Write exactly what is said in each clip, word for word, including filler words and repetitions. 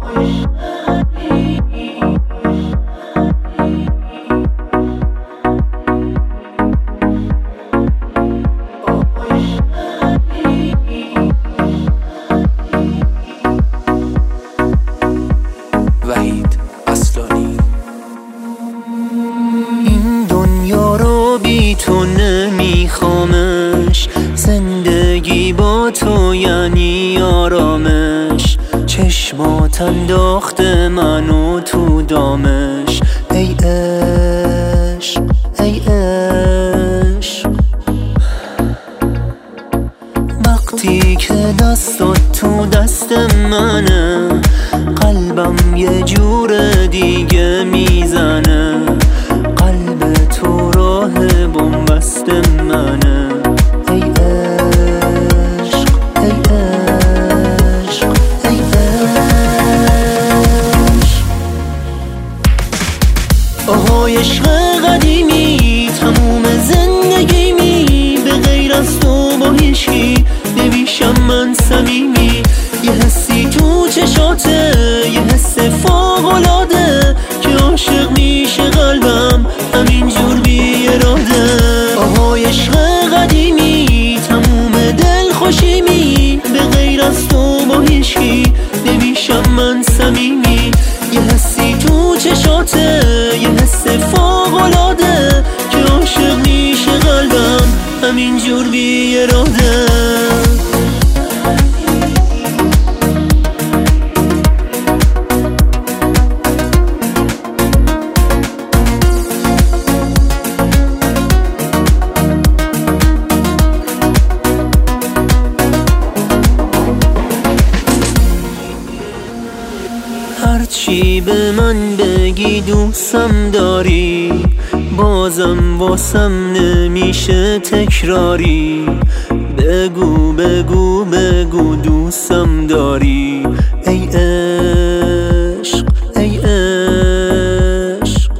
وحید اصلانی. این دنیا رو بی تو نمیخوامش، زندگی با تو یعنی آرامش. چشمات انداخته منو تو دامش، ای عشق ای عشق. وقتی که دستات تو دست منه، قلبم یه جور دیگه میزنه. قلب تو راه بن‌بست منه، ای عشق ای عشق ای عشق. آهای عشق قدیمی، تموم زندگیمی به غیر از تو با هیچکی نمیشم من صمیمی. یه حسی تو چشاته، یه حس فوق‌العاده که عاشق میشه قلبم همینجور بی اراده. آهای عشق قدیمی، تموم دل خوشیمی به غیر از تو با هیچکی نمیشم من صمیمی. یه حسی تو چشاته، یه حس فوق‌العاده که عاشق میشه قلبم همینجور بی اراده. هرچی به من بگی دوستم داری، بازم واسم نمیشه تکراری. بگو بگو بگو دوستم داری، ای عشق ای عشق.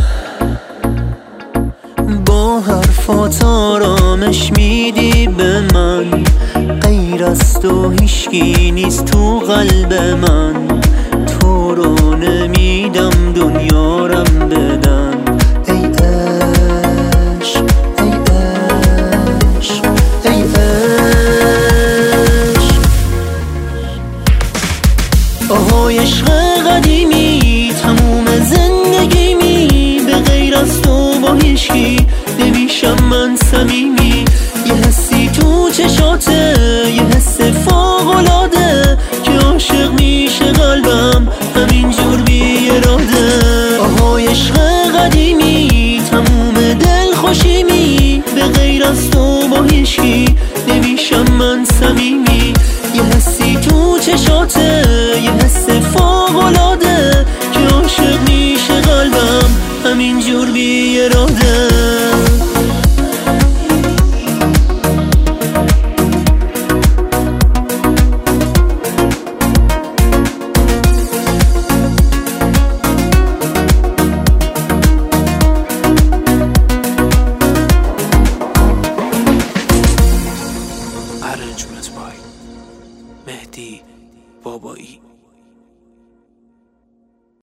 با حرفات آرامش میدی به من، غیر از تو هیچکی نیست تو قلب من. تو رو نمیدم دنیارم بدن، ای عشق ای عشق ای عشق. آهای عشق قدیمی، تموم زندگیمی به غیر از تو با هیچکی نمیشم من صمیمی. یه حسی تو چشاته، یه حس فوق‌العاده که عاشق میشه قلبم همینجور بی اراده. آهای عشق قدیمی، تموم دل خوشیمی به غیر از تو با هیچکی نمیشم من صمیمی. یه حسی تو چشاته،